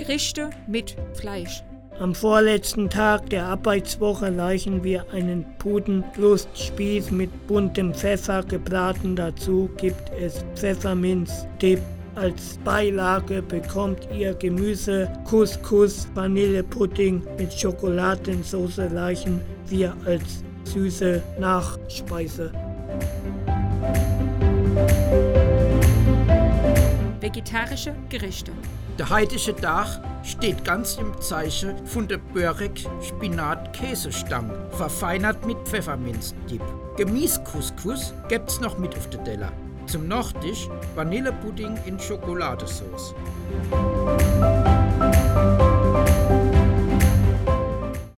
Gerichte mit Fleisch. Am vorletzten Tag der Arbeitswoche reichen wir einen Putenbrustspieß mit buntem Pfeffer gebraten. Dazu gibt es Pfefferminz-Dip. Als Beilage bekommt ihr Gemüse, Couscous, Vanillepudding mit Schokoladensauce reichen wir als süße Nachspeise. Vegetarische Gerichte. Der heutige Tag steht ganz im Zeichen von der Börek-Spinat-Käsestange, verfeinert mit Pfefferminzdip. Gemüse-Couscous gibt's noch mit auf der Teller. Zum Nachtisch Vanillepudding in Schokoladensauce.